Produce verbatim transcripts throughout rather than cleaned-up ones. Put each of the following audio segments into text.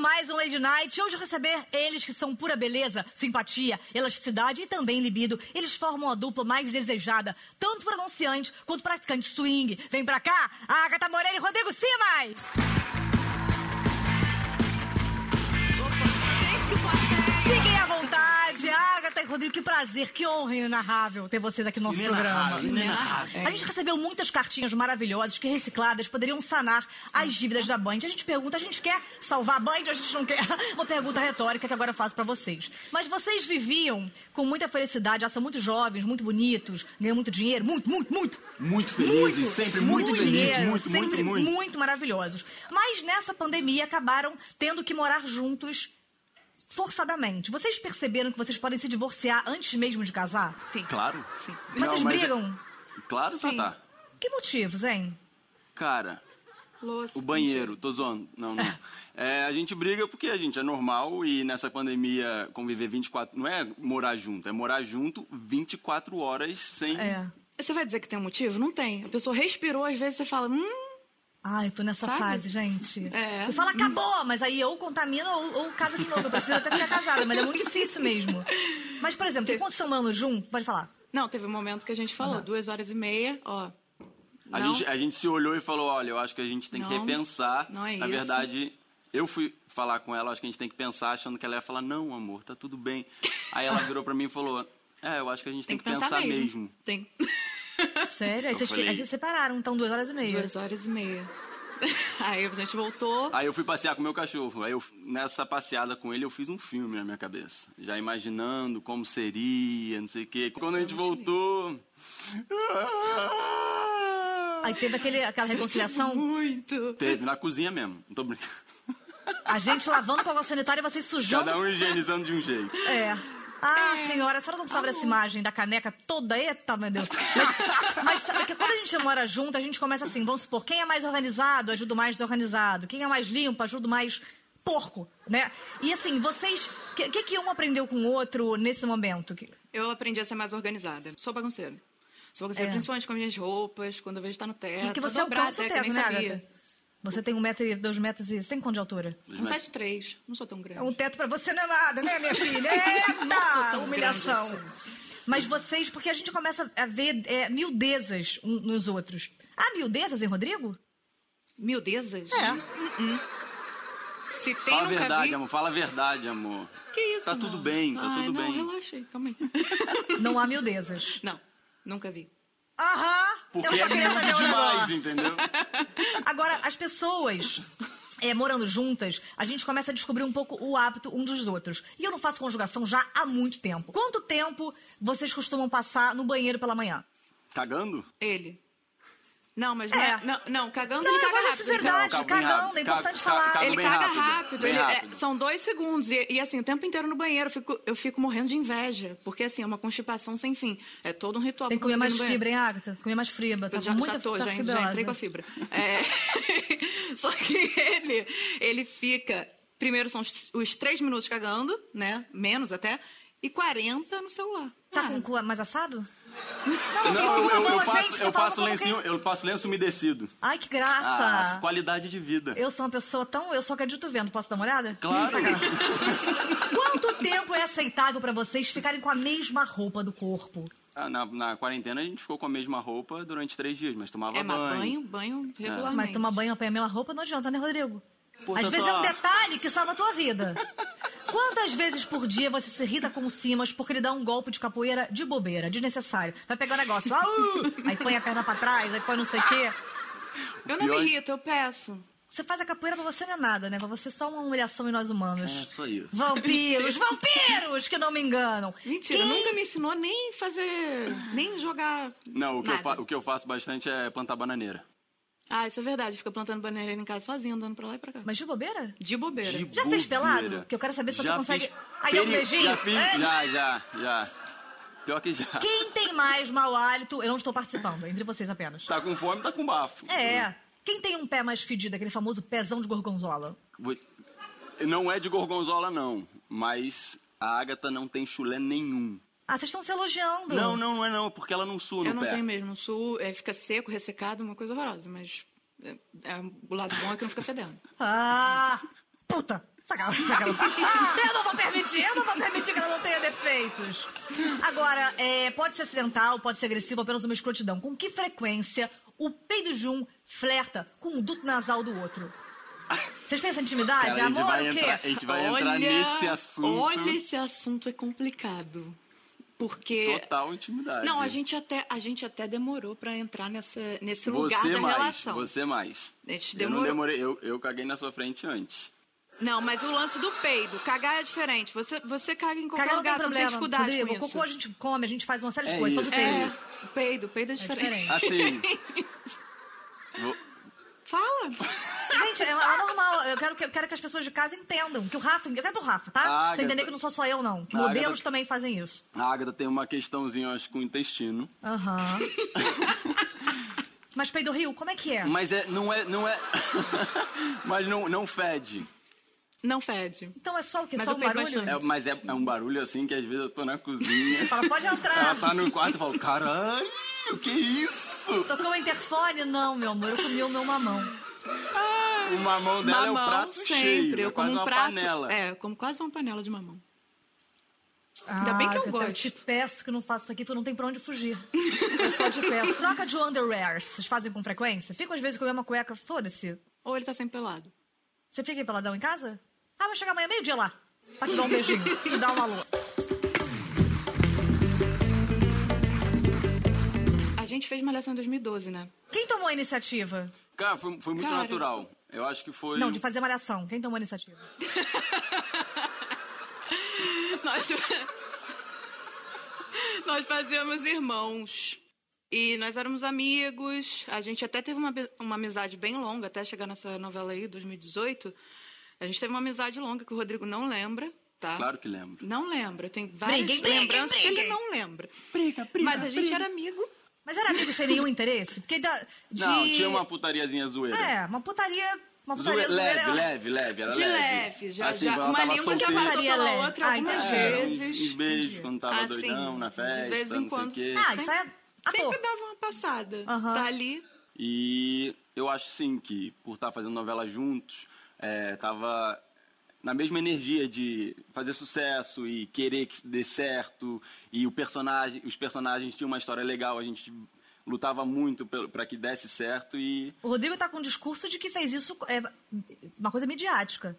mais um Lady Night. Hoje receber eles que são pura beleza, simpatia, elasticidade e também libido. Eles formam a dupla mais desejada, tanto por anunciantes quanto praticantes swing. Vem pra cá, a Agatha Moreira e Rodrigo Simas. Fiquem à vontade, Agatha e Rodrigo, que prazer, que honra inenarrável ter vocês aqui no nosso programa. Inenarrável. A gente recebeu muitas cartinhas maravilhosas que recicladas poderiam sanar as dívidas da Band. A gente pergunta, a gente quer salvar a Band ou a gente não quer? Uma pergunta retórica que agora eu faço pra vocês. Mas vocês viviam com muita felicidade, já são muito jovens, muito bonitos, ganham muito dinheiro, muito, muito, muito. Muito felizes, muito, sempre muito, muito felizes, dinheiro, muito, sempre muito, muito. muito maravilhosos. Mas nessa pandemia acabaram tendo que morar juntos forçadamente. Vocês perceberam que vocês podem se divorciar antes mesmo de casar? Sim. Claro. Sim. Mas Não, vocês mas brigam? é- Claro, Sim. Tatá. Que motivos, hein? Cara, Louça, o banheiro, tô zoando. Não, não. É, a gente briga porque a gente é normal e nessa pandemia conviver vinte e quatro... Não é morar junto, é morar junto vinte e quatro horas sem... É. Você vai dizer que tem um motivo? Não tem. A pessoa respirou, às vezes você fala... Hum, Ai, eu tô nessa Sabe? fase, gente. É. Eu falo, acabou, mas aí ou contamina ou, ou casa de novo. Eu preciso até ficar casada, mas é muito difícil mesmo. Mas, por exemplo, enquanto são anos juntos, pode falar. não, teve um momento que a gente falou, Uhum. duas horas e meia, ó. A não, gente, a gente se olhou e falou, olha, eu acho que a gente tem que Não, repensar. não é Na isso. verdade, eu fui falar com ela, acho que a gente tem que pensar, achando que ela ia falar, não, amor, tá tudo bem. Aí ela virou pra mim e falou, é, eu acho que a gente tem, tem que pensar, mesmo. mesmo. Tem. Sério? Aí Eu vocês, falei- aí vocês separaram, então, duas horas e meia. Duas horas e meia. Aí a gente voltou. Aí eu fui passear com o meu cachorro. Aí eu, nessa passeada com ele, eu fiz um filme na minha cabeça. Já imaginando como seria, não sei o quê. Quando a gente voltou... Aí teve aquele, aquela reconciliação, Muito. Teve, na cozinha mesmo. Não tô brincando. a gente lavando com água sanitária e vocês sujando. Cada um higienizando de um jeito. É. Ah, senhora, a senhora não precisava dessa imagem da caneca toda? Eita, meu Deus. Mas, mas sabe que quando a gente mora junto, a gente começa assim, vamos supor, quem é mais organizado, ajuda o mais desorganizado. Quem é mais limpo, ajuda o mais porco, né? E assim, vocês... O que, que que um aprendeu com o outro nesse momento? Que- Eu aprendi a ser mais organizada. Sou bagunceira. Sou bagunceira, É. principalmente com as minhas roupas, quando eu vejo estar no teto. Porque você tô é o dobrada, calço que teto, nem né, sabia. Agatha? Você tem um metro e dois metros e... Você tem quanto de altura? Um sete três. Não sou tão grande. Um teto pra você não é nada, né, minha filha? Não sou Eita! tão Humilhação. grande Mas vocês... Porque a gente começa a ver é, miudezas um nos outros. Há miudezas em Rodrigo? Miudezas? É. Se tem, Fala a nunca verdade, vi. amor. Fala a verdade, amor. Que isso, Tá não? tudo bem, tá Ai, tudo não, bem. relaxa aí, calma aí. Não há miudezas. Não, nunca vi. Aham! Porque Eu só é queria saber muito um demais, negócio. entendeu? Agora, as pessoas... é, morando juntas, a gente começa a descobrir um pouco o hábito um dos outros. E eu não faço conjugação já há muito tempo. Quanto tempo vocês costumam passar no banheiro pela manhã? Cagando? Ele. Não, mas não É. é. Não, não cagando Não, ele eu caga gosto de rápido. sinceridade, Não, cago bem cagando, rápido. é importante Cago- falar. cago Ele bem caga rápido, rápido. bem ele- é, rápido. são dois segundos. E, e, assim, o tempo inteiro no banheiro. Eu fico, eu fico morrendo de inveja. Porque, assim, é uma constipação sem fim. É todo um ritual. Tem que pra comer conseguir mais ir no banheiro. fibra, hein, Agatha? Comer mais fibra. Tá Eu já, com muita já tô, tá já, já fibrosa. entrei com a fibra. É... Só que ele, ele fica... Primeiro são os, os três minutos cagando, né? Menos até. E quarenta no celular. Tá Ah, com o cu mais assado? Não, eu, eu, eu gente, passo, tô eu falando passo como lencinho, quem- eu passo lenço umedecido. Ai, que Ah, graça! qualidade de vida. Eu sou uma pessoa tão... Eu só acredito vendo. Posso dar uma olhada? Claro. Quanto tempo é aceitável pra vocês ficarem com a mesma roupa do corpo? Ah, na, na quarentena a gente ficou com a mesma roupa durante três dias, mas tomava É, mas banho. banho, banho regularmente. Mas tomar banho apanhar a mesma roupa não adianta, né, Rodrigo? Pô, Às tá vezes só- é um detalhe que salva a tua vida. Quantas vezes por dia você se irrita com o Simas porque ele dá um golpe de capoeira de bobeira, desnecessário? Vai pegar o negócio, au! Aí põe a perna pra trás, aí põe não sei o quê. Eu não Pior- me irrito, eu peço. Você faz a capoeira pra você não é nada, né? Pra você é só uma humilhação em nós humanos. É, só isso. Vampiros, vampiros, que não me enganam. Mentira, Quem- nunca me ensinou nem fazer, nem jogar Não, o que, eu nada. fa- o que eu faço bastante é plantar bananeira. Ah, isso é verdade. Fica plantando bananeira em casa sozinho, andando pra lá e pra cá. Mas de bobeira? De bobeira. De Já fez pelado? bobeira. Que eu quero saber se você Já consegue... fiz Aí dá um peri- beijinho? Já fiz, É. já, já, já. Pior que já. Quem tem mais mau hálito? Eu não estou participando, entre vocês apenas. Tá com fome, tá com bafo. É. Quem tem um pé mais fedido, aquele famoso pezão de gorgonzola? Vou- Não é de gorgonzola, não. Mas a Agatha não tem chulé nenhum. Ah, vocês estão se elogiando. Não, não, não é não. Porque ela não sua no Eu não pé. tenho mesmo. No sul, é, fica seco, ressecado, uma coisa horrorosa. Mas é, é, o lado bom é que não fica fedendo. Ah, puta. Sacanagem. Eu não vou permitir, eu não vou permitir que ela não tenha defeitos. Agora, é, pode ser acidental, pode ser agressivo, apenas uma escrotidão. Com que frequência o peido de um flerta com o duto nasal do outro? Vocês têm essa intimidade? Cara, a gente Amor, vai o quê? entrar, a gente vai Olha, entrar nesse assunto. Olha, esse assunto é complicado. Porque... Total intimidade. Não, a gente até, a gente até demorou pra entrar nessa, nesse lugar Você da mais, relação. você mais. A gente Eu demorou. não demorei, eu, eu caguei na sua frente antes. Não, mas o lance do peido, cagar é diferente. Você, você caga em qualquer Cagar não tem lugar, você não tem problema, dificuldade Rodrigo. com O isso. cocô a gente come, a gente faz uma série de É coisas. isso, Só de É, feliz. o peido, o peido é diferente. diferente. Assim. vou- Fala. Gente, é, é normal. Eu quero, que- eu quero que as pessoas de casa entendam. Que o Rafa... Eu quero pro Rafa, tá? A Pra você Agatha- entender que não sou só eu, não. Que A modelos Agatha- também fazem isso. A Agatha tem uma questãozinha, eu acho, com o intestino. Aham. Mas peido rio, como é que é? Mas é, não é, não é... Mas não, não fede. Não fede. Então é só o quê? Mas Só eu um peido barulho? bastante. É, mas é, é um barulho assim que às vezes eu tô na cozinha. Fala, pode entrar. Ela tá no quarto e fala, caralho, o que é isso? Tocou o interfone? Não, meu amor, eu comi o meu mamão. O mamão dela Mamão é o prato sempre. cheio, eu é como quase um uma prato. panela. É, eu como quase uma panela de mamão. Ainda bem que eu Agatha, gosto. Eu te peço que não faça isso aqui, porque não tem pra onde fugir. Eu só te peço. Troca de underwear. Vocês fazem com frequência? Ficam às vezes com a mesma cueca. Foda-se. Ou ele tá sempre pelado. Você fica aí peladão em casa? Ah, vai chegar amanhã meio-dia lá. Pra te dar um beijinho. Te dar um alô. A gente fez Malhação em dois mil e doze, né? Quem tomou a iniciativa? Cara, foi, foi muito Cara. natural. Eu acho que foi... Não, de fazer malhação. Quem tomou a iniciativa? Nós... nós fazíamos irmãos. E nós éramos amigos. A gente até teve uma, uma amizade bem longa, até chegar nessa novela aí, dois mil e dezoito. A gente teve uma amizade longa que o Rodrigo não lembra, tá? Claro que lembro. Não lembra. Tem várias Briguem, briguem, lembranças que ele briguem. não lembra. Briga, briga, Mas a gente era amigo. Mas era amigo sem nenhum interesse? Porque da, de... Não, tinha uma putariazinha zoeira. É, uma putaria... Uma putaria Zoe- zoeira. leve, leve, leve, era De leve. leve, já, Assim, já. quando ela Uma tava língua já solteira. passou Putaria pela leve. outra Ah, algumas entendi. É, vezes. uns, uns beijos quando tava Assim, doidão na festa, de vez em não quando. sei o quê. Ah, isso é ator. Sempre dava uma passada. Aham. Tá ali. E eu acho, sim, que por estar fazendo novela juntos, é, tava na mesma energia de fazer sucesso e querer que dê certo. E o personagem, os personagens tinham uma história legal, a gente lutava muito para que desse certo e... O Rodrigo tá com um discurso de que fez isso é, uma coisa midiática.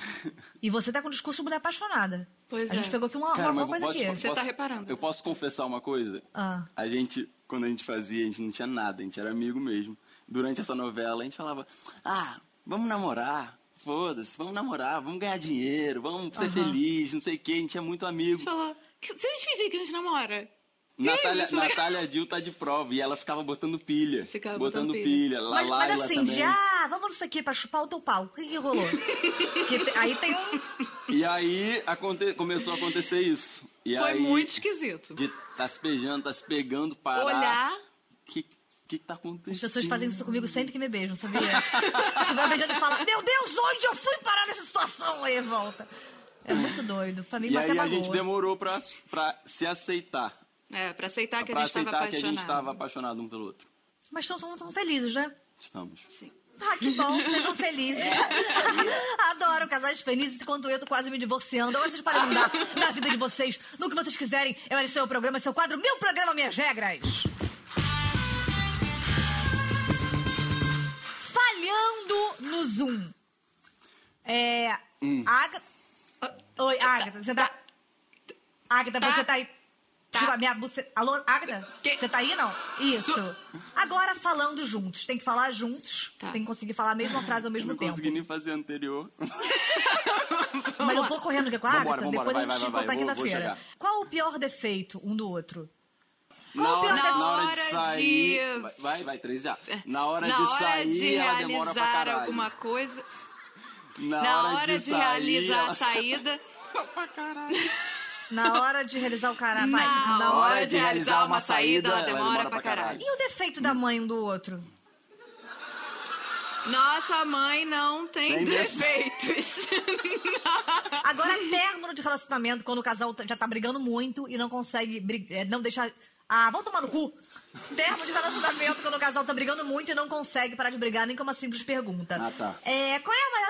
E você tá com um discurso de mulher apaixonada. Pois a é. gente pegou aqui uma, Cara, uma, mas uma coisa posso- aqui. posso- Você tá reparando. Eu posso confessar uma coisa? Ah. A gente, quando a gente fazia, a gente não tinha nada, a gente era amigo mesmo. Durante essa novela, a gente falava, ah, vamos namorar, foda-se, vamos namorar, vamos ganhar dinheiro, vamos ser Aham. feliz, não sei o quê, a gente é muito amigo. A gente falou, se a gente fingir que a gente namora... Natália, isso, né? Natália Dil tá de prova e ela ficava botando pilha. Ficava botando botando pilha. pilha. La Mas, mas Laila assim, também. de ah, vamos nisso aqui pra chupar o teu pau. O que, que rolou? Que te- aí tem um. E aí aconte- começou a acontecer isso. E Foi aí, muito esquisito. De tá se beijando, tá se pegando, parar. Olhar... O que, que que tá acontecendo? As pessoas fazem isso comigo sempre que me beijam, sabia? Estiver beijando e fala, meu Deus, onde eu fui parar nessa situação? Aí volta. É muito doido. Pra mim, E até aí a magoa. gente demorou pra, pra se aceitar. É, pra aceitar que pra a gente tava aceitar que a apaixonado. gente estava apaixonado um pelo outro. Mas estão são tão felizes, né? Estamos. Sim. Ah, que bom, sejam felizes. Adoro casais felizes, enquanto eu tô quase me divorciando. Agora vocês podem mudar na vida de vocês, no que vocês quiserem. Eu era seu programa, seu quadro, meu programa, minhas regras. Falhando no Zoom. É... Hum. Agatha... Oi, Agatha, você tá... Agatha, Tá. você tá aí... Tá. Tipo, a minha buceta... Alô, Agatha? Que? Você tá aí, não? Isso. Agora falando juntos. Tem que falar juntos. Tá. Tem que conseguir falar a mesma frase ao Eu mesmo não tempo. consegui nem fazer a anterior. Mas eu vou correndo aqui com a Agatha, Vambora, vambora, depois vai, a gente vai, se vai, encontra vai, vou- vou quinta-feira. chegar. Qual o pior defeito um do outro? Na Qual o pior hora, defeito? na hora de hora de- sair... Vai, Vai, vai, três já. Na hora Na de hora sair, de ela demora pra realizar caralho. alguma coisa... Na, Na hora de, sair, realizar ela- a saída... pra caralho. Na hora de realizar o caralho. Vai. Na Na hora hora de realizar uma saída, ela demora pra caralho. caralho. E o defeito da mãe um do outro? Nossa mãe não tem, Tem defeitos. Agora, término de relacionamento, quando o casal já tá brigando muito e não consegue brig- eh, não deixar... Ah, vamos tomar no cu. Término de relacionamento, quando o casal tá brigando muito e não consegue parar de brigar, nem com uma simples pergunta. Ah, tá. É, qual é a maior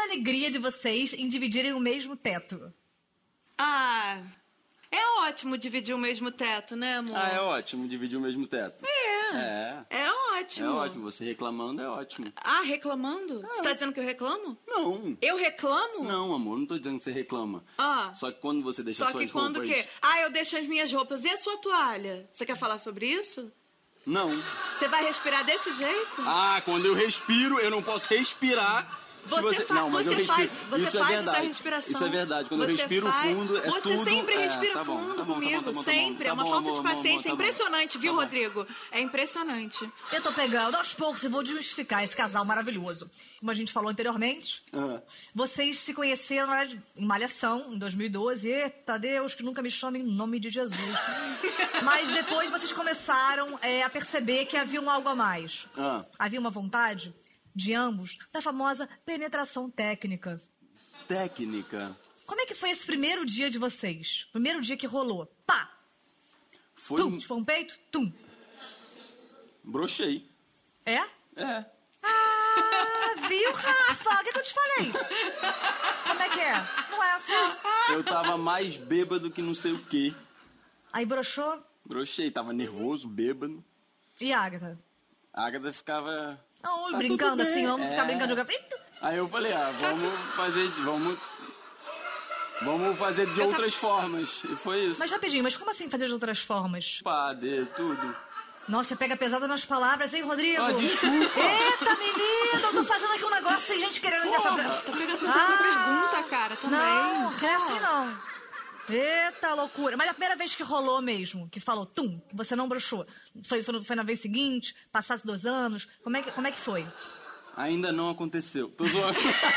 alegria de vocês em dividirem o mesmo teto? Ah, é ótimo dividir o mesmo teto, né, amor? Ah, é ótimo dividir o mesmo teto. É. É. É ótimo. É ótimo. Você reclamando é ótimo. Ah, reclamando? Você tá dizendo que eu reclamo? Não. Eu reclamo? Não, amor, não tô dizendo que você reclama. Ah. Só que quando você deixa Só suas que quando o roupas... quê? Ah, eu deixo as minhas roupas. E a sua toalha? Você quer falar sobre isso? Não. Você vai respirar desse jeito? Ah, quando eu respiro, eu não posso respirar... Você, você... fa Não, mas você eu respiro. faz, você Isso é faz verdade. essa respiração. Isso é verdade. Quando você eu respiro faz... fundo, é você tudo... Você sempre é, respira tá bom, fundo tá bom, comigo. tá bom, tá bom, sempre. tá é uma bom, falta amor, de paciência amor, tá bom. impressionante, viu, Tá bom. Rodrigo? É impressionante. Eu tô pegando aos poucos e vou desmistificar esse casal maravilhoso. Como a gente falou anteriormente, Ah. vocês se conheceram na verdade, em Malhação, em dois mil e doze. Eita Deus, que nunca me chame em nome de Jesus. Mas depois vocês começaram é, a perceber que havia um algo a mais. Ah. Havia uma vontade de ambos da famosa penetração técnica. Técnica. Como é que foi esse primeiro dia de vocês? Primeiro dia que rolou. Pá! Foi... Tum! Foi um peito? Tum! Brochei. É? É. Ah, viu, Rafa? O que, que eu te falei? Como é que é? Não é só... Eu tava mais bêbado que não sei o quê. Aí broxou. Brochei, tava nervoso, bêbado. E a Agatha? A Agatha ficava... Não, Tá brincando tudo bem. assim, vamos ficar É. brincando. Jogar... Eita. Aí eu falei, ah, vamos fazer... Vamos... Vamos fazer de Eu outras formas. E foi isso. Mas rapidinho, mas como assim fazer de outras formas? Padre, tudo. Nossa, você pega pesada nas palavras, hein, Rodrigo? Ah, desculpa. Eita, menino, eu tô fazendo aqui um negócio, tem gente querendo ainda Porra, pra... tá pegando pesado na pergunta, cara, também. Não, não é assim não. Eita, loucura. Mas a primeira vez que rolou mesmo, que falou, tum, que você não broxou, foi, foi, foi na vez seguinte, passasse dois anos, como é que, como é que foi? Ainda não aconteceu. Tô zoando.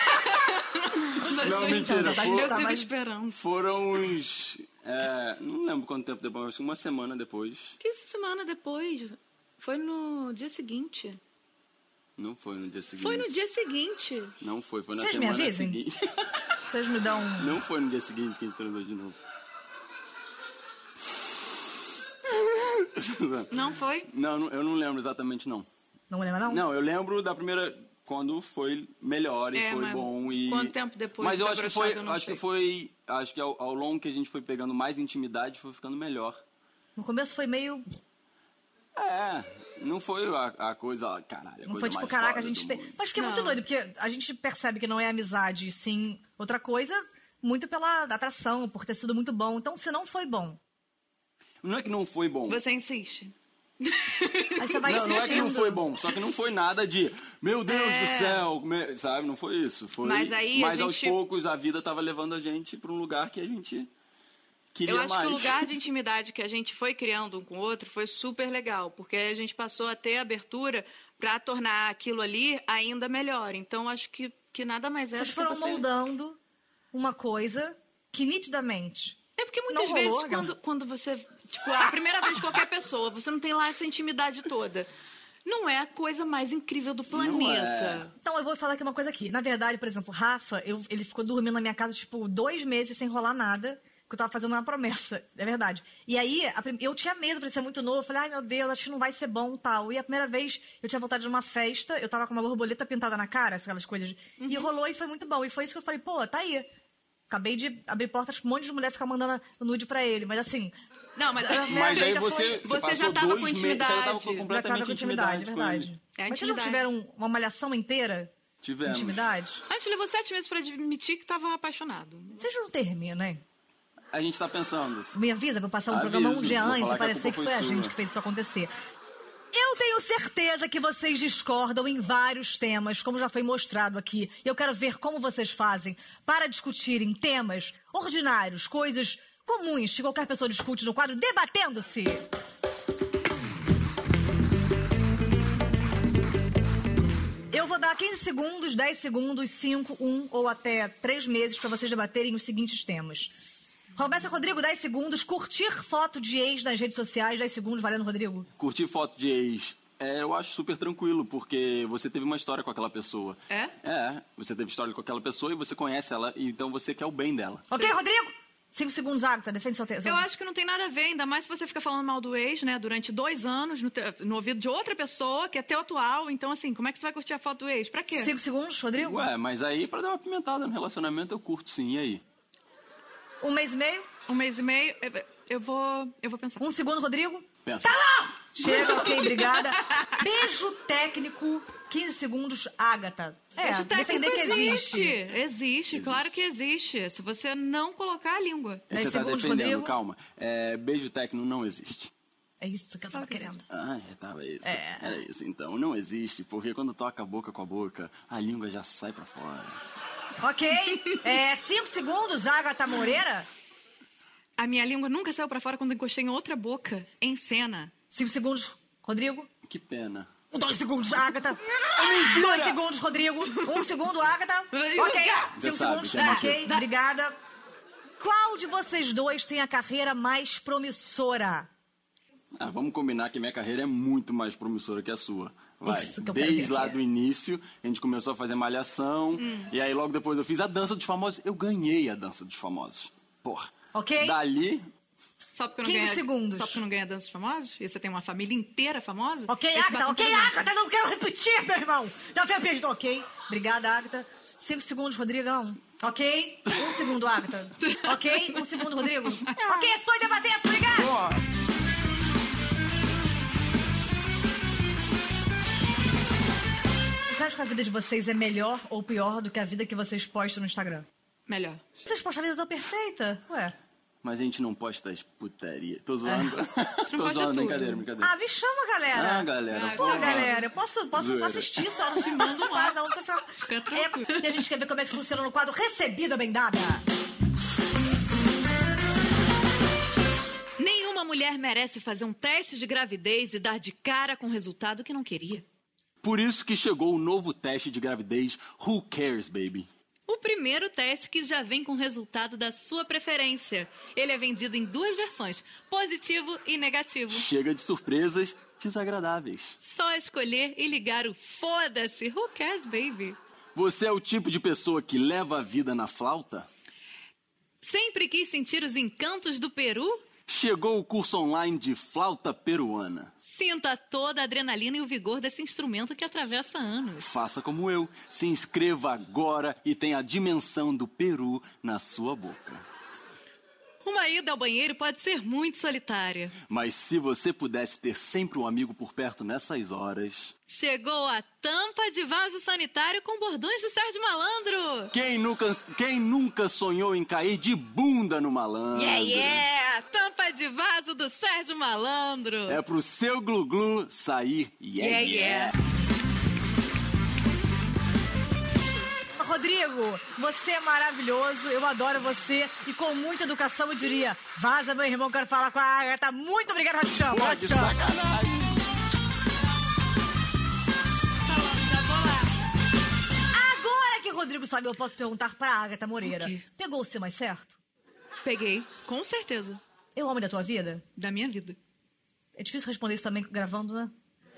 Não, mentira. Então, tá, For- Eu Tá, sigo mas- esperando. Foram uns... é, não lembro quanto tempo depois, acho que uma semana depois. Que semana depois? Foi no dia seguinte. Não foi no dia seguinte. Foi no dia seguinte. Não foi, foi na Vocês me semana avisem? seguinte. Vocês me dão um... Não foi no dia seguinte que a gente transou de novo. Não foi? Não, não, eu não lembro exatamente, não. Não lembra, não? Não, eu lembro da primeira... Quando foi melhor e É, foi mas bom e... quanto tempo depois Mas eu da acho que brochada, foi... eu não Acho sei. que foi... Acho que ao, ao longo que a gente foi pegando mais intimidade, foi ficando melhor. No começo foi meio... É, não foi a, a coisa... ó, Caralho, a Não coisa foi tipo, mais caraca, a foda gente do tem... mundo. Mas fiquei Não. muito doido, porque a gente percebe que não é amizade, e sim outra coisa, muito pela atração, por ter sido muito bom. Então, se não foi bom, Não é que não foi bom. Você insiste. aí você vai Não, não é que não insistindo. foi bom, só que não foi nada de, meu Deus É. do céu, me- sabe? Não foi isso. Foi, Mas aí a mas aos gente- poucos a vida tava levando a gente pra um lugar que a gente queria Eu acho mais. que o lugar de intimidade que a gente foi criando um com o outro foi super legal, porque a gente passou a ter abertura para tornar aquilo ali ainda melhor. Então, acho que, que nada mais é Vocês do que foram você... moldando uma coisa que nitidamente... É porque muitas Não vezes, rolou, quando, Gabi? quando você... Tipo, a primeira vez de qualquer pessoa, você não tem lá essa intimidade toda. Não é a coisa mais incrível do planeta. Então, eu vou falar aqui uma coisa aqui. Na verdade, por exemplo, o Rafa, eu- ele ficou dormindo na minha casa, tipo, dois meses sem rolar nada, que eu tava fazendo uma promessa. É verdade. E aí, a prim- eu tinha medo, por ele ser muito novo. Eu falei, ai, meu Deus, acho que não vai ser bom tal. E a primeira vez, eu tinha voltado de uma festa, eu tava com uma borboleta pintada na cara, aquelas coisas. E rolou e foi muito bom. E foi isso que eu falei, pô, tá aí. Acabei de abrir portas pra um monte de mulher ficar mandando nude pra ele. Mas assim... Não, mas... a minha Mas vez aí já você, foi- você, Você passou já tava dois com meses, você já tava intimidade. com Já tava completamente com intimidade, intimidade. com verdade. ele. É Mas vocês não intimidade. tiveram uma malhação inteira Tivemos. de intimidade? A gente levou sete meses pra admitir que tava apaixonado. Vocês não terminam, hein? A gente tá pensando. Me avisa pra eu passar um Aviso, programa um dia vou antes falar e que a parecer que culpa foi a foi gente sua. que fez isso acontecer. Eu tenho certeza que vocês discordam em vários temas, como já foi mostrado aqui. E eu quero ver como vocês fazem para discutirem temas ordinários, coisas comuns que qualquer pessoa discute no quadro Debatendo-se. Eu vou dar quinze segundos, dez segundos, cinco, um ou até três meses para vocês debaterem os seguintes temas. Começa, Rodrigo, dez segundos. Curtir foto de ex nas redes sociais, dez segundos. Valendo, Rodrigo. Curtir foto de ex, é, eu acho super tranquilo, porque você teve uma história com aquela pessoa. É? É, você teve história com aquela pessoa e você conhece ela, e então você quer o bem dela. Ok, Rodrigo? Cinco segundos, Agatha, defende seu texto. Eu acho que não tem nada a ver, ainda mais se você fica falando mal do ex, né? Durante dois anos, no, te... no ouvido de outra pessoa, que é teu atual. Então, assim, como é que você vai curtir a foto do ex? Pra quê? Cinco segundos, Rodrigo? Ué, mas aí pra dar uma pimentada no relacionamento eu curto sim, e aí? Um mês e meio? Um mês e meio, eu, eu vou... Eu vou pensar. Um segundo, Rodrigo? Pensa. Tá lá! Chega, ok, obrigada. Beijo técnico, quinze segundos, Agatha. É, Beijo defender que existe. existe. Existe, claro que existe. Se você não colocar a língua. Dez Você tá segundos, defendendo, Rodrigo. calma. É, beijo técnico não existe. É isso que eu tava querendo. Ah, é, tava isso. É. Era isso, então. Não existe, porque quando toca a boca com a boca, a língua já sai pra fora. Ok, é, cinco segundos, Agatha Moreira. A minha língua nunca saiu pra fora quando encostei em outra boca, em cena. Cinco segundos, Rodrigo. Que pena. Dois segundos, Agatha. Dois segundos, Rodrigo. Um segundo, Agatha. Ok. Você Cinco sabe segundos. que é Ok, mentira. obrigada. Qual de vocês dois tem a carreira mais promissora? Ah, vamos combinar que minha carreira é muito mais promissora que a sua. Vai. Isso que eu quero Desde ver lá aqui. do início, a gente começou a fazer malhação. Hum. E aí logo depois eu fiz a dança dos famosos. Eu ganhei a dança dos famosos. Porra. Ok. Dali, Só porque eu não quinze ganho, segundos. Só porque eu não ganho danças famosas? E você tem uma família inteira famosa? Ok, Esse Agatha, batom ok, tudo bem. Agatha, não quero repetir, meu irmão. Não foi beijo, ok. Obrigada, Agatha. Cinco segundos, Rodrigão. Ok? Um segundo, Agatha. Ok? Um segundo, Rodrigo. Ok, estou debatendo, obrigado. Você acha que a vida de vocês é melhor ou pior do que a vida que vocês postam no Instagram? Melhor. Vocês postam a vida tão perfeita? Ué. mas a gente não posta as putaria. Tô zoando. não Tô pode zoando, tudo. brincadeira, brincadeira. Ah, me chama, galera. Ah, galera. Ah, Pô, porra. galera, eu posso, posso Zoeira. assistir só, não te mando mais, não. Você fica... Fica tranquilo. É, e a gente quer ver como é que funciona no quadro Recebida Bem Dada. Nenhuma mulher merece fazer um teste de gravidez e dar de cara com o resultado que não queria. Por isso que chegou o novo teste de gravidez Who Cares, Baby? O primeiro teste que já vem com o resultado da sua preferência. Ele é vendido em duas versões, positivo e negativo. Chega de surpresas desagradáveis. Só escolher e ligar o foda-se. Who cares, baby? Você é o tipo de pessoa que leva a vida na flauta? Sempre quis sentir os encantos do Peru? Chegou o curso online de flauta peruana. Sinta toda a adrenalina e o vigor desse instrumento que atravessa anos. Faça como eu. Se inscreva agora e tenha a dimensão do Peru na sua boca. Uma ida ao banheiro pode ser muito solitária. Mas se você pudesse ter sempre um amigo por perto nessas horas... Chegou a tampa de vaso sanitário com bordões do Sérgio Malandro. Quem nunca, quem nunca sonhou em cair de bunda no malandro? Yeah, yeah! Tampa de vaso do Sérgio Malandro. É pro seu glu-glu sair yeah, Yeah, yeah. Rodrigo, você é maravilhoso, eu adoro você e com muita educação eu diria, vaza, meu irmão, quero falar com a Agatha. Muito obrigada, Rachão. Pô, que sacanagem. Agora que o Rodrigo sabe, eu posso perguntar pra Agatha Moreira. O quê? Pegou o C mais certo? Peguei, com certeza, É o homem da tua vida? da minha vida. É difícil responder isso também gravando, né?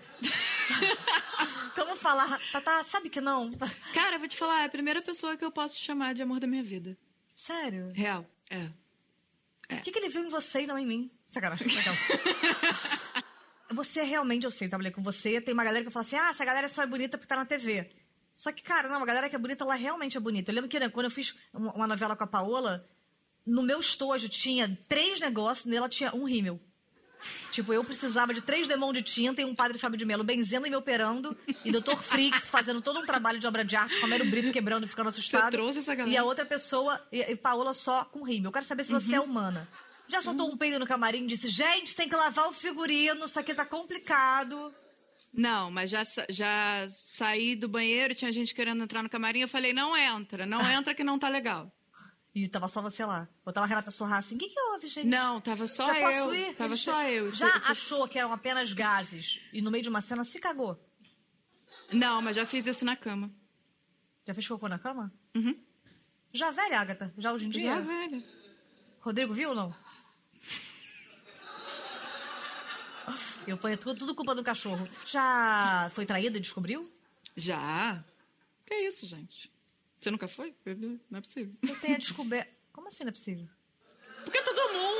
Como falar? Tatá, sabe que não? Cara, eu vou te falar, é a primeira pessoa que eu posso chamar de amor da minha vida. Sério? Real, é. O que, que ele viu em você e não em mim? Sacanagem. Legal. Você é realmente, eu sei, eu trabalhei com você. Tem uma galera que fala assim, ah, essa galera só é bonita porque tá na T V. Só que, cara, não, a galera que é bonita, ela realmente é bonita. Eu lembro que né, quando eu fiz uma uma novela com a Paola, no meu estojo tinha três negócios, nela tinha um rímel. Tipo, eu precisava de três demão de tinta e um padre Fábio de Melo benzendo e me operando. E doutor Frix fazendo todo um trabalho de obra de arte, com a Mero Brito quebrando e ficando assustado. Você trouxe essa galera. E a outra pessoa, e, e Paola só com rímel. Eu quero saber se você é humana. Já soltou um peido no camarim e disse, gente, tem que lavar o figurino, isso aqui tá complicado. Não, mas já, sa- já saí do banheiro, tinha gente querendo entrar no camarim, eu falei, não entra, não entra que não tá legal. E tava só você lá. Botava a Renata Sorra assim, o que que houve, gente? Não, tava só Já eu. posso ir? Tava Ele só che- eu. Já Cê- cê- achou que eram apenas gases e no meio de uma cena se cagou? Não, mas já fiz isso na cama. Já fez cocô na cama? Uhum. Já velha, Agatha? Já hoje em dia? Já, velho. Rodrigo viu ou não? Eu ponho tudo, tudo culpa do cachorro. Já foi traída e descobriu? Já? Que isso, gente? Você nunca foi? Não é possível. Eu tenho a descoberta... Como assim não é possível?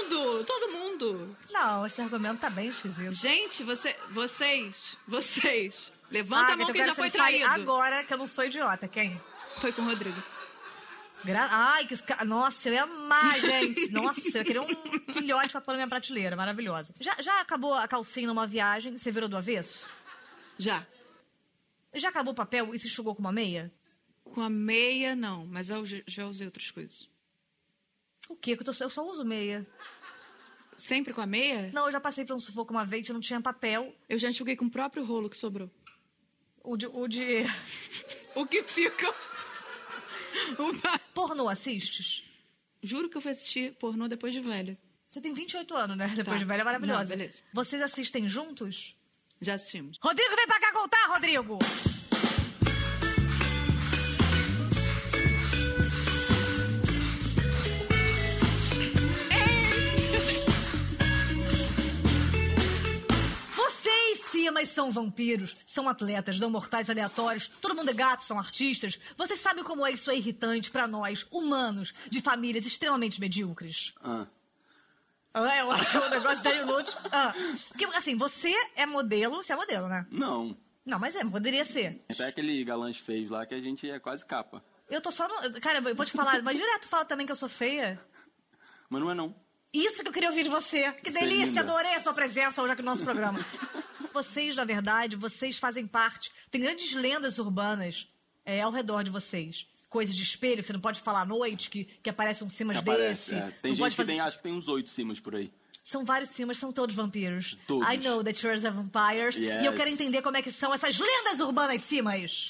mundo! Todo mundo! Não, esse argumento tá bem esquisito. Gente, você, vocês, vocês, levanta Ah, a mão eu quem quero já que foi você fale traído. agora que eu não sou idiota. Quem? Foi com o Rodrigo. Gra... Ai, que... esca- Nossa, eu ia amar, gente. Nossa, eu ia querer um filhote pra pôr na minha prateleira. Maravilhosa. Já, já acabou a calcinha numa viagem? Você virou do avesso? Já. Já acabou o papel e se enxugou com uma meia? Com a meia, não. Mas eu já- já usei outras coisas. O quê? Que eu, tô... eu só uso meia. Sempre com a meia? Não, eu já passei por um sufoco uma vez, eu não tinha papel. Eu já enxuguei com o próprio rolo que sobrou. O de... O de... O que fica... Uma... Pornô assistes? Juro que eu fui assistir pornô depois de velha. Você tem vinte e oito anos, né? Depois Tá. de velha é maravilhosa. Não, beleza. Vocês assistem juntos? Já assistimos. Rodrigo, vem pra cá contar, Rodrigo! Vocês, Simas, são vampiros, são atletas, dão mortais aleatórios, todo mundo é gato, são artistas. Vocês sabem como é isso é irritante pra nós, humanos, de famílias extremamente medíocres? Ah. Ah, eu acho o negócio de dez minutos. Ah, porque, assim, você é modelo, você é modelo, né? Não. Não, mas é, poderia ser. Até aquele galãs feios lá que a gente é quase capa. Eu tô só no... Cara, eu vou te falar, mas direto fala também que eu sou feia. Mas não é não. Isso que eu queria ouvir de você. Que Você é delícia, linda. adorei a sua presença hoje aqui no nosso programa. Vocês, na verdade, vocês fazem parte... Tem grandes lendas urbanas é, ao redor de vocês. Coisas de espelho, que você não pode falar à noite, que, que aparece um cimas Que aparece, desse. é. Tem Não gente pode que fazer- tem, acho que tem uns oito cimas por aí. São vários cimas, são todos vampiros. Todos. I know that yours are vampires. Yes. E eu quero entender como é que são essas lendas urbanas cimas.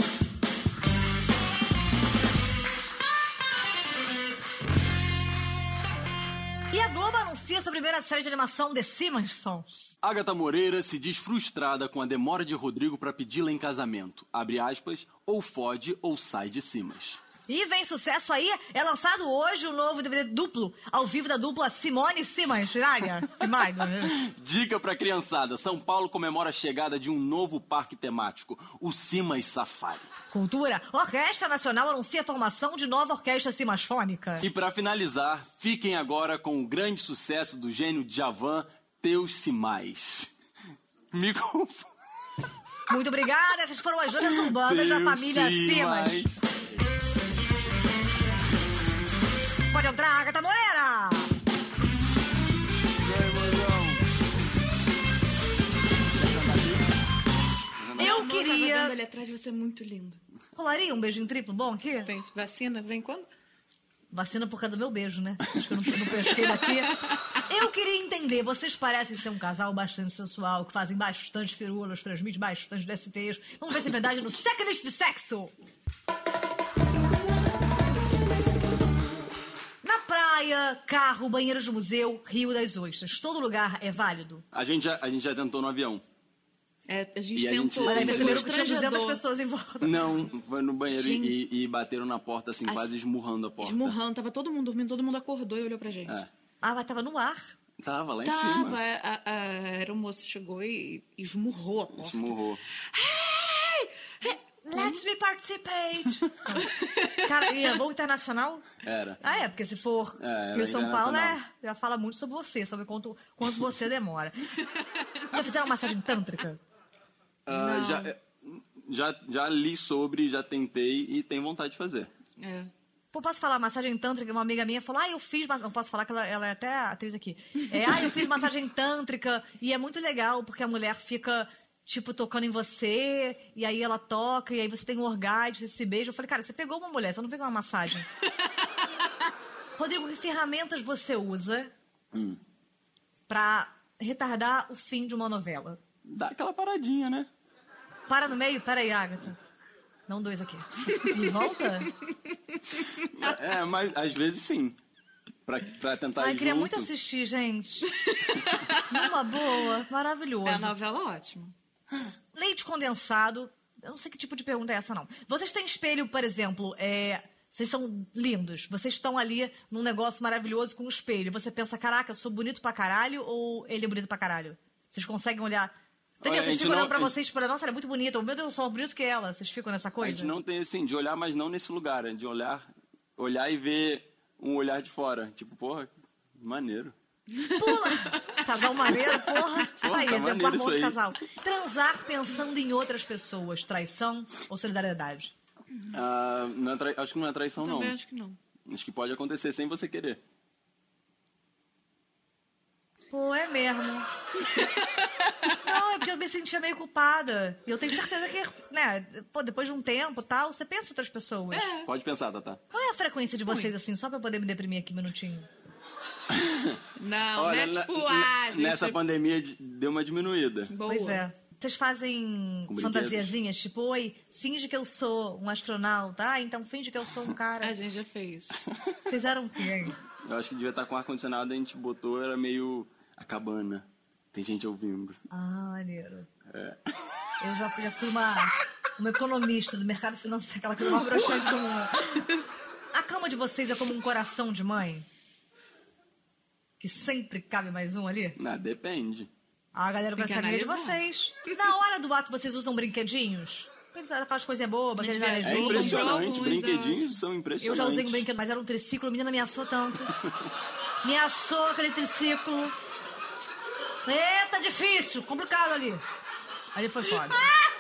E a Globo anuncia essa primeira série de animação The Simpsons. Agatha Moreira se diz frustrada com a demora de Rodrigo pra pedi-la em casamento. Abre aspas, ou fode ou sai de cimas. E vem sucesso aí, é lançado hoje o novo D V D duplo, ao vivo da dupla Simone Simas. Simaria? Simaria. Dica pra criançada, São Paulo comemora a chegada de um novo parque temático, o Simas Safari. Cultura, Orquestra Nacional anuncia a formação de nova orquestra simasfônica. E pra finalizar, fiquem agora com o grande sucesso do gênio Djavan, Teus Simais. Me conf... Muito obrigada, essas foram as lendas urbanas da Teus família Simas. Simais. Pode entrar, Agatha Moreira! Eu Amor, tava vendo queria... ali atrás, você é muito lindo. Rolaria um beijinho triplo bom aqui? Bem, vacina, vem quando? Vacina por causa do meu beijo, né? Acho que eu não, não pesquei daqui. Eu queria entender, vocês parecem ser um casal bastante sensual, que fazem bastante firulas, transmitem bastante D S Ts. Vamos ver se é verdade no Checklist de Sexo. Na praia, carro, banheiro de museu, Rio das Ostras. Todo lugar é válido. A gente já, a gente já tentou no avião. É, a gente E a tentou. gente- Olha, aí Foi perceberam que tinha duzentas constrangedor. pessoas em volta. Não, foi no banheiro Gente. e, e bateram na porta, assim, As- quase esmurrando a porta. Esmurrando, tava todo mundo dormindo, todo mundo acordou e olhou pra gente. É. Ah, mas tava no ar. Tava lá em Tava, cima. a, a, a aeromoça chegou e, e esmurrou a porta. Esmurrou. Let me participate. Cara, e é voo internacional? Era. Ah, é, porque se for É, era Rio São Paulo, internacional. né? Já fala muito sobre você, sobre quanto, quanto você demora. Já fizeram massagem tântrica? Ah, Não. já, já, já li sobre, já tentei e tenho vontade de fazer. É. Pô, posso falar, massagem tântrica, uma amiga minha falou, ah, eu fiz, mas não posso falar que ela, ela é até atriz aqui. É, ah, eu fiz massagem tântrica e é muito legal, porque a mulher fica, tipo, tocando em você, e aí ela toca, e aí você tem um orgasmo, você se beija. Eu falei, cara, você pegou uma mulher, você não fez uma massagem. Rodrigo, que ferramentas você usa Hum. pra retardar o fim de uma novela? Dá aquela paradinha, né? Para no meio, pera aí, Agatha. Não dois aqui. E volta? É, mas às vezes sim. Pra, pra tentar Ai, ir queria junto. muito assistir, gente. Numa boa, maravilhoso. É a novela ótima. Leite condensado. Eu não sei que tipo de pergunta é essa, não. Vocês têm espelho, por exemplo, é... Vocês são lindos. Vocês estão ali num negócio maravilhoso com um espelho. Você pensa, caraca, eu sou bonito pra caralho ou ele é bonito pra caralho? Vocês conseguem olhar... Entendeu? Olha, a Vocês gente ficam olhando não- pra a gente- vocês e falam, nossa, ela é muito bonita. Meu Deus, eu sou mais bonito que ela. Vocês ficam nessa A coisa? gente não tem assim, de olhar, mas não nesse lugar, é de olhar, olhar e ver um olhar de fora. Tipo, porra, maneiro. Pula! Casal maneiro, porra. Pô, Tá aí, tá exemplar maneiro bom de isso aí. casal. Transar pensando em outras pessoas. Traição ou solidariedade? Ah, não é trai- acho que não é traição, Também não. acho que não. Acho que pode acontecer sem você querer. Pô, é mesmo. Não, é porque eu me sentia meio culpada. E eu tenho certeza que, né, pô, depois de um tempo e tal, você pensa em outras pessoas. É. Pode pensar, Tatá. Qual é a frequência de vocês, assim, só pra eu poder me deprimir aqui um minutinho? Não, Olha, né? na- Tipo, na- ah, gente... nessa pandemia de- deu uma diminuída. Boa. Pois é. Vocês fazem Com fantasiazinhas, tipo, oi, finge que eu sou um astronauta. Ah, então finge que eu sou um cara. A gente já fez. Vocês eram o quê, hein? Eu acho que devia estar com ar-condicionado, a gente botou, era meio a cabana. Tem gente ouvindo. Ah, maneiro. É. Eu já, fui- já fui uma, uma economista do mercado financeiro, aquela coisa mais broxante do mundo. A cama de vocês é como um coração de mãe? Que sempre cabe mais um ali? Não, depende. Ah, galera, eu Tem quero que saber de analisar. vocês. Na hora do ato, vocês usam brinquedinhos? Aquelas coisinhas bobas, A gente aqueles vê- É Sim, valezinhos. impressionante, alguns, brinquedinhos são Eu impressionantes. já usei um brinquedo, mas era um triciclo, a menina me assou tanto. Me assou aquele triciclo. Eita, difícil, complicado ali. Ali foi foda.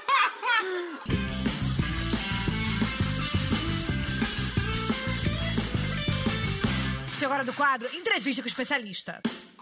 Chegou a hora do quadro Entrevista com o Especialista.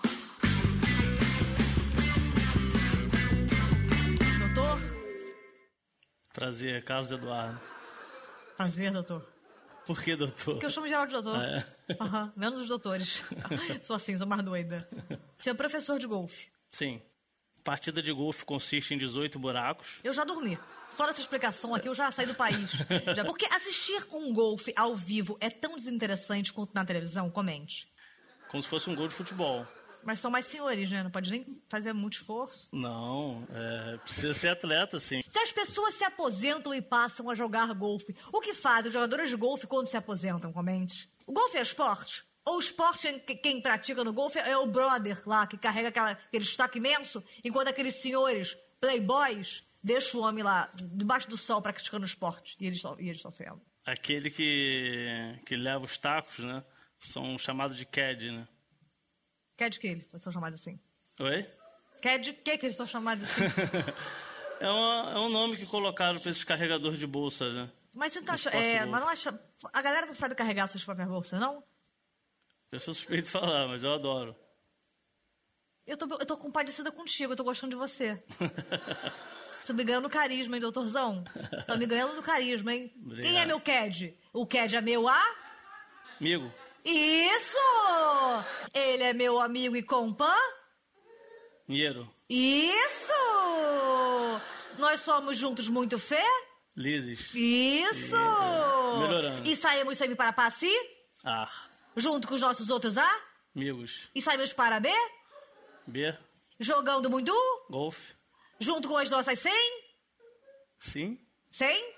Doutor? Prazer, Carlos Eduardo. Prazer, doutor. Por que, doutor? Porque eu chamo geral de doutor. Ah, é? Aham, menos os doutores. Sou assim, sou mais doida. Você é professor de golfe. Sim. Partida de golfe consiste em dezoito buracos. Eu já dormi. Só nessa explicação aqui eu já saí do país. Já, porque assistir um golfe ao vivo é tão desinteressante quanto na televisão? Comente. Como se fosse um gol de futebol. Mas são mais senhores, né? Não pode nem fazer muito esforço. Não, é, precisa ser atleta, sim. Se as pessoas se aposentam e passam a jogar golfe, o que fazem os jogadores de golfe quando se aposentam? Comente. O golfe é esporte? Ou o esporte, que- quem pratica no golfe é o brother lá, que carrega aquela, aquele destaque imenso, enquanto aqueles senhores playboys deixam o homem lá, debaixo do sol, praticando esporte. E eles só- e eles sofrendo. Aquele que, que leva os tacos, né? São chamados de caddy, né? Cad que eles são chamados assim? Oi? Cad que que eles são chamados assim? É, uma, é um nome que colocaram para esses carregadores de bolsa, né? Mas você não tá Esporte achando... É, golfe. mas não acha... A galera não sabe carregar suas próprias bolsas, não? Eu sou suspeito de falar, mas eu adoro. Eu tô, eu tô compadecida contigo, eu tô gostando de você. Você me ganhando no carisma, hein, doutorzão? Tá me ganhando no carisma, hein? Obrigado. Quem é meu Cad? O Cad é meu a... Amigo, Isso! Ele é meu amigo e compa? Miero, Isso! Nós somos juntos muito fé? Lises, Isso! Melhorando. E saímos sempre para passi? Ar, Junto com os nossos outros A? amigos, E saímos para B? B, Jogando muito? golfe, Junto com as nossas cem? sim, cem?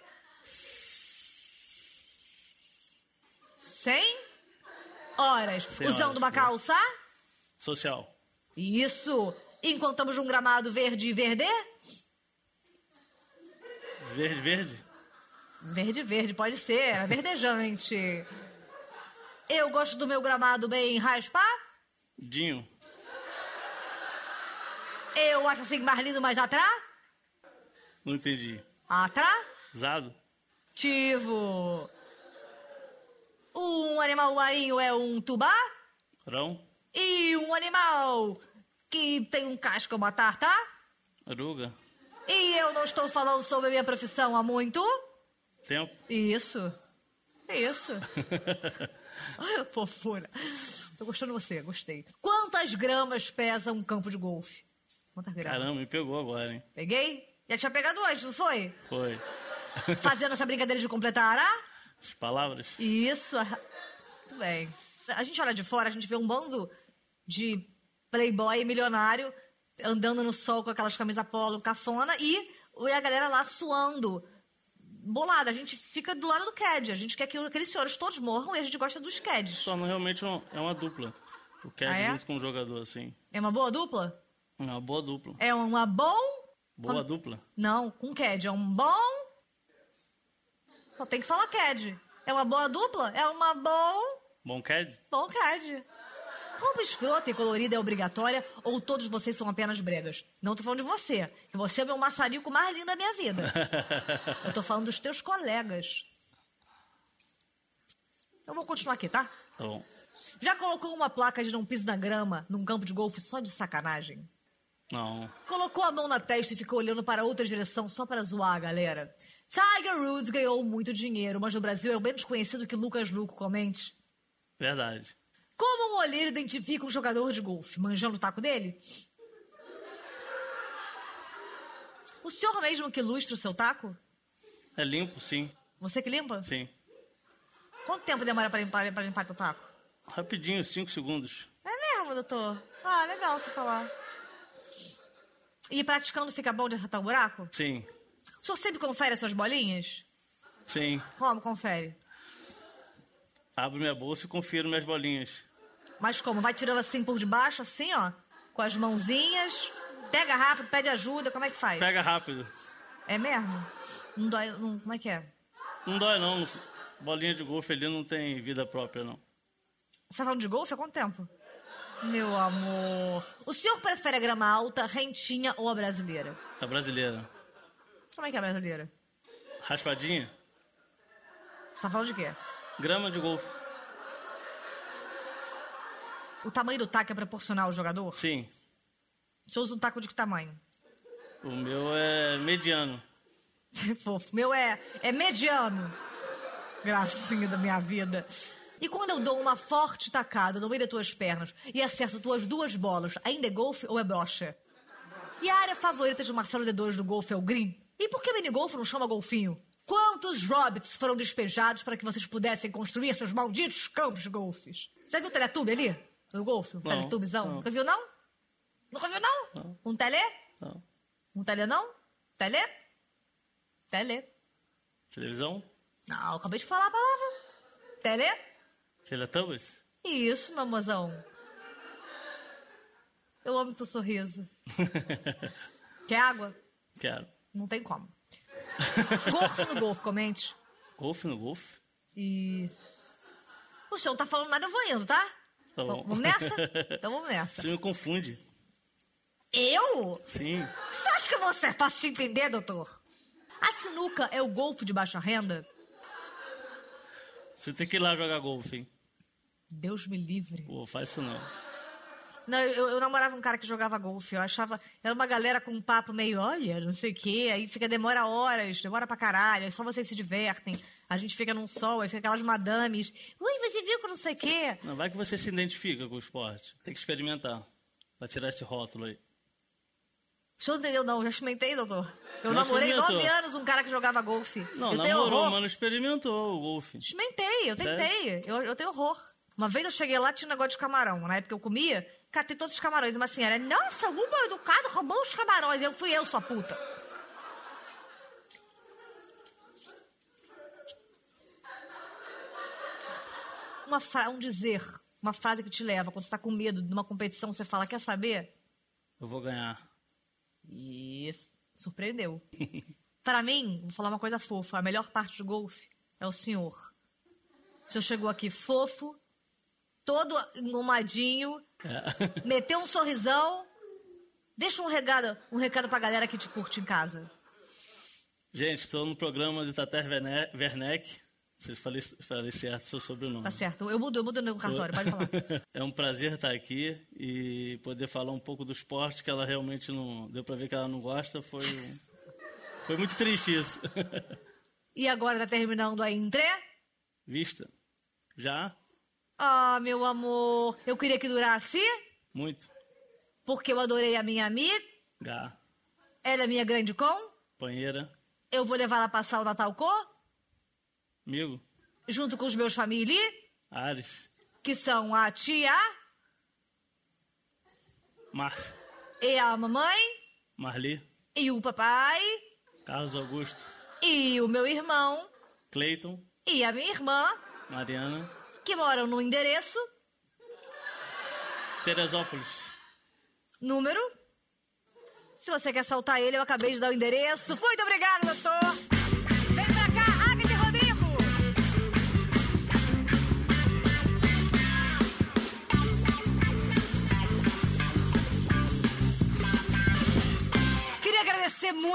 cem? Horas. Cem Usando horas, uma né? calça? social, Isso! Enquanto estamos num gramado verde e verde? verde, verde, Verde, verde, pode ser. É verdejante. Eu gosto do meu gramado bem raspar. Dinho, Eu acho assim mais lindo, mais atrás. não entendi. Atrás. Zado, Tivo. Um animal marinho é um tubá. rão, E um animal que tem um casco é uma tarta. aruga, E eu não estou falando sobre a minha profissão há muito. tempo, Isso. Isso. Fofura. Tô gostando de você, gostei. Quantas gramas pesa um campo de golfe? Quantas gramas? caramba, me pegou agora, hein? Peguei? Já tinha pegado antes, não foi? Foi. Fazendo essa brincadeira de completar a... As palavras, Isso. ah, Muito bem. A gente olha de fora, a gente vê um bando de playboy milionário andando no sol com aquelas camisas polo cafona e e a galera lá suando. Bolada. A gente fica do lado do Cad. A gente quer que aqueles senhores todos morram e a gente gosta dos Cads. torna realmente um, é uma dupla. O caddy Ah, é? junto com o jogador, assim. É uma boa dupla? É uma boa dupla. É uma bom... Boa Como- dupla. Não, com Cad. É um bom... Só tem que falar Cad. É uma boa dupla? É uma bom... Bom caddy? Bom Cad. Roupa escrota e colorida é obrigatória ou todos vocês são apenas bregas? Não tô falando de você, que você é o meu maçarico mais lindo da minha vida. Eu tô falando dos teus colegas. Eu vou continuar aqui, tá? Tá bom. Já colocou uma placa de não pise na grama num campo de golfe só de sacanagem? Não. Colocou a mão na testa e ficou olhando para outra direção só para zoar a galera? Tiger Woods ganhou muito dinheiro, mas no Brasil é o menos conhecido que Lucas Luco, comente. Verdade. Como um olheiro identifica um jogador de golfe? Manjando o taco dele? O senhor mesmo que lustra o seu taco? É limpo, sim. Você que limpa? Sim. Quanto tempo demora para limpar, para limpar teu taco? Rapidinho, cinco segundos. É mesmo, doutor? Ah, legal você falar. E praticando fica bom de acertar o buraco? Sim. O senhor sempre confere as suas bolinhas? Sim. Como confere? Abro minha bolsa e confiro minhas bolinhas. Mas como? Vai tirando assim por debaixo, assim, ó? Com as mãozinhas? Pega rápido, pede ajuda, como é que faz? Pega rápido. É mesmo? Não dói, não, como é que é? Não dói, não. Não- Bolinha de golfe ali não tem vida própria, não. Você tá falando de golfe há quanto tempo? Meu amor. O senhor prefere a grama alta, rentinha ou a brasileira? A brasileira. Como é que é a brasileira? Raspadinha. Você tá falando de quê? Grama de golfe. O tamanho do taco é proporcional ao jogador? Sim. O senhor usa um taco de que tamanho? O meu é mediano. Fofo. O meu é, é mediano. Gracinha da minha vida. E quando eu dou uma forte tacada no meio das tuas pernas e acerto tuas duas bolas, ainda é golfe ou é brocha? E a área favorita de Marcelo D dois do golfe é o green? E por que minigolfe não chama golfinho? Quantos hobbits foram despejados para que vocês pudessem construir seus malditos campos de golfes? Já viu o Teletubby ali? No golfe? Um Não, Teletubbyzão? não. Nunca viu, não? Nunca viu, não? Não. Um tele? Não. Um tele, não? Tele? Tele. Televisão? Não, eu acabei de falar a palavra. Tele? Teletubbies? Isso, meu mozão. Eu amo teu sorriso. Quer água? Quero. Não tem como. Golfe no golfe, comente. Golfe no golfe? E... O senhor não tá falando nada, eu vou indo, tá? Tá bom. Vamos nessa? Então vamos nessa. Você me confunde. Eu? Sim. Você acha que você é fácil de entender, doutor? A sinuca é o golfe de baixa renda? Você tem que ir lá jogar golfe, hein? Deus me livre. Pô, faz isso não. Não, eu, eu namorava um cara que jogava golfe. Eu achava... Era uma galera com um papo meio, olha, não sei o quê. Aí fica, demora horas, demora pra caralho. Aí só vocês se divertem. A gente fica num sol, aí fica aquelas madames. Ui, você viu que não sei o quê? Não, vai que você se identifica com o esporte. Tem que experimentar. Pra tirar esse rótulo aí. O senhor não entendeu, não. Eu já experimentei, doutor. Eu Não namorei experimentou. nove anos um cara que jogava golfe. Não, eu tenho namorou, horror. mas não experimentou o golfe. Experimentei, eu Sério? tentei. Eu, eu tenho horror. Uma vez eu cheguei lá, tinha um negócio de camarão. Na época eu comia, catei todos os camarões. Uma senhora, nossa, o mal educado roubou os camarões. Eu fui eu, sua puta. Uma fra... Um dizer, uma frase que te leva, quando você tá com medo de uma competição, você fala, quer saber? Eu vou ganhar. E surpreendeu. Para mim, vou falar uma coisa fofa. A melhor parte do golfe é o senhor. O senhor chegou aqui fofo, todo engomadinho, É. meteu um sorrisão. Deixa um recado, um recado pra galera que te curte em casa. Gente, estou no programa de Tater Verne- Werneck. Vocês falei, falei certo seu sobrenome. Tá certo. Eu mudo, eu mudo no cartório, pode falar. É um prazer estar aqui e poder falar um pouco do esporte que ela realmente não... Deu pra ver que ela não gosta. Foi, um- foi muito triste isso. E agora tá terminando a Intré? Vista? Já? Ah, meu amor, eu queria que durasse, Muito. porque eu adorei a minha amiga. Gá. Ela é minha grande com. Panheira. Eu vou levar ela a passar o Natal com, Amigo. junto com os meus família, Ares. que são a tia Márcia. e a mamãe, Marli. e o papai, Carlos Augusto. e o meu irmão, Cleiton. e a minha irmã, Mariana. que moram no endereço, Teresópolis. número. Se você quer saltar ele, eu acabei de dar o endereço. Muito obrigada, doutor. Vem pra cá, Agatha e Rodrigo.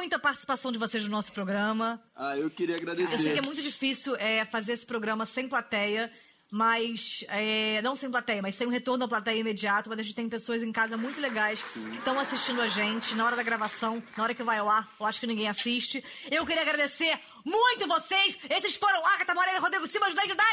muito a participação de vocês no nosso programa. Ah, eu queria agradecer. Eu sei que é muito difícil é, fazer esse programa sem plateia, mas... É, não sem plateia, mas sem um retorno da plateia imediato. Mas a gente tem pessoas em casa muito legais Sim. que estão assistindo a gente na hora da gravação, na hora que vai ao ar. Eu acho que ninguém assiste. Eu queria agradecer muito vocês. Esses foram Agatha Moreira e Rodrigo Simas do Dente da...